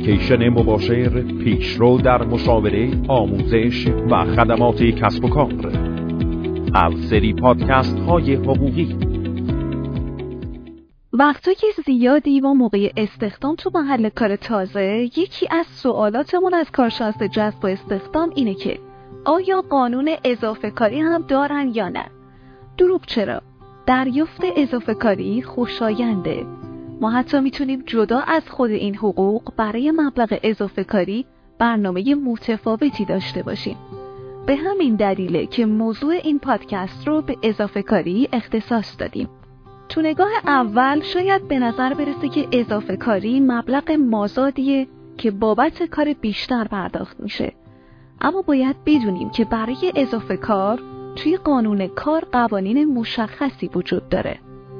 اپلیکیشن مباشر پیشرو در مشاوره، آموزش و خدمات کسب و کار از سری پادکست های حقوقی. وقتی که زیادی و موقع استخدام تو محل کار تازه، یکی از سوالاتمون از کارشناس جذب و استخدام اینه که آیا قانون اضافه کاری هم دارن یا نه؟ دروغ چرا؟ دریافت اضافه کاری خوشاینده. ما حتی میتونیم جدا از خود این حقوق برای مبلغ اضافه کاری برنامه متفاوتی داشته باشیم. به همین دلیله که موضوع این پادکست رو به اضافه کاری اختصاص دادیم. تو نگاه اول شاید به نظر برسه که اضافه کاری مبلغ مازادیه که بابت کار بیشتر پرداخت میشه. اما باید بدونیم که برای اضافه کار توی قانون کار قوانین مشخصی وجود داره.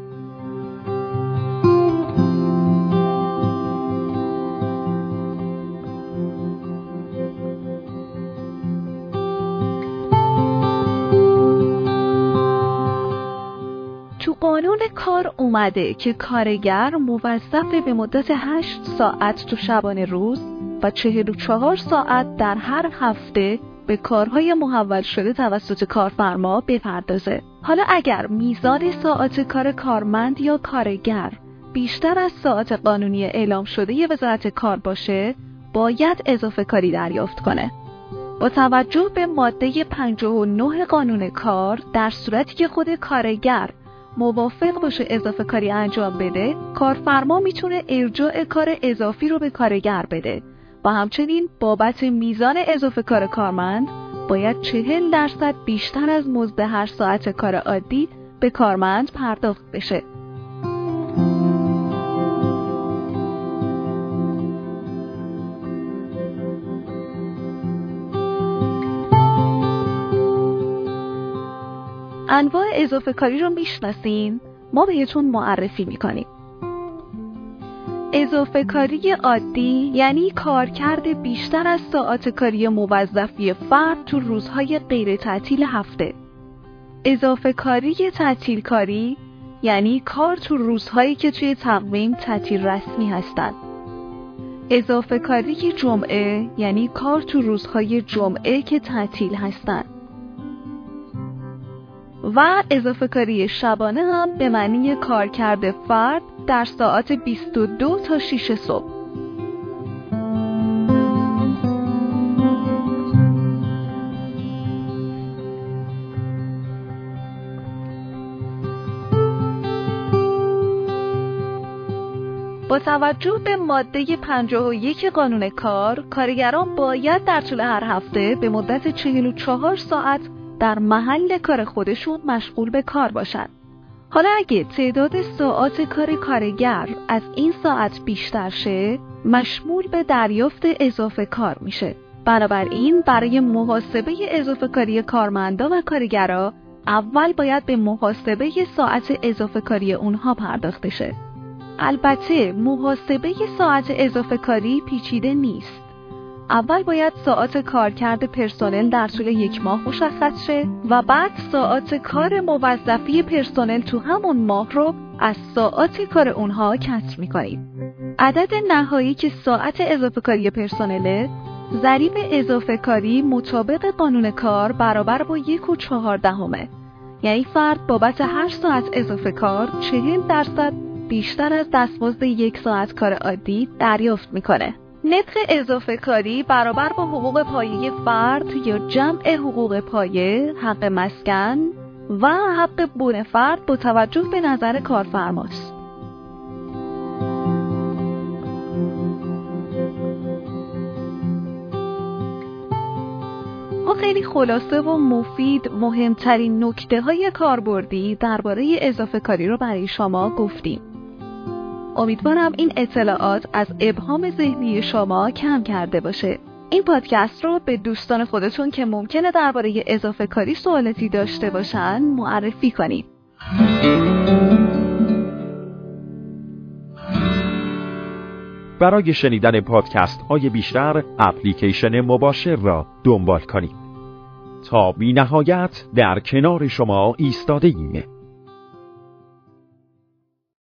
تو قانون کار اومده که کارگر موظف به مدت 8 ساعت تو شبانه روز و 44 ساعت در هر هفته به کارهای محول شده توسط کارفرما بپردازه. حالا اگر میزان ساعات کار کارمند یا کارگر بیشتر از ساعات قانونی اعلام شده وزارت کار باشه، باید اضافه کاری دریافت کنه. با توجه به ماده 59 قانون کار، در صورتی که خود کارگر موافق باشه اضافه کاری انجام بده، کارفرما میتونه ارجاع کار اضافی رو به کارگر بده و همچنین بابت میزان اضافه کار کارمند باید 40% بیشتر از مزد هر ساعت کار عادی به کارمند پرداخت بشه. انواع اضافه کاری رو میشناسین؟ ما بهتون معرفی میکنیم. اضافه کاری عادی یعنی کارکرد بیشتر از ساعات کاری موظفی فرد تو روزهای غیر تعطیل هفته. اضافه کاری تعطیل کاری یعنی کار تو روزهایی که توی تقویم تعطیل رسمی هستند. اضافه کاری جمعه یعنی کار تو روزهای جمعه که تعطیل هستند. و اضافه کاری شبانه هم به معنی کارکرد فرد در ساعت 22 تا 6 صبح. با توجه به ماده 51 قانون کار، کارگران باید در طول هر هفته به مدت 44 ساعت در محل کار خودشون مشغول به کار باشند. حالا اگه تعداد ساعات کار کارگر از این ساعت بیشتر شه، مشمول به دریافت اضافه کار میشه. بنابراین برای محاسبه اضافه کاری کارمندا و کارگرا اول باید به محاسبه ساعت اضافه کاری اونها پرداخته شه. البته محاسبه ساعت اضافه کاری پیچیده نیست. اول باید ساعات کارکرد پرسنل در طول 1 ماه مشخص شه و بعد ساعات کار موظفی پرسنل تو همون ماه رو از ساعات کار اونها کسر می‌کنید. عدد نهایی که ساعت اضافه کاری پرسنله، ضریب اضافه کاری مطابق قانون کار برابر با 1.14، یعنی فرد بابت 8 ساعت اضافه کار 40% بیشتر از دستمزد 1 ساعت کار عادی دریافت میکنه. نرخ اضافه کاری برابر با حقوق پایه فرد یا جمع حقوق پایه، حق مسکن و حق بن فرد با توجه به نظر کارفرماست. ما خیلی خلاصه و مفید مهمترین نکته‌های کاربردی درباره اضافه کاری رو برای شما گفتیم. امیدوارم این اطلاعات از ابهام ذهنی شما کم کرده باشه. این پادکست رو به دوستان خودتون که ممکنه درباره اضافه کاری سوالاتی داشته باشن معرفی کنید. برای شنیدن پادکست های بیشتر اپلیکیشن مباشر را دنبال کنید. تا بی نهایت در کنار شما ایستاده ایم.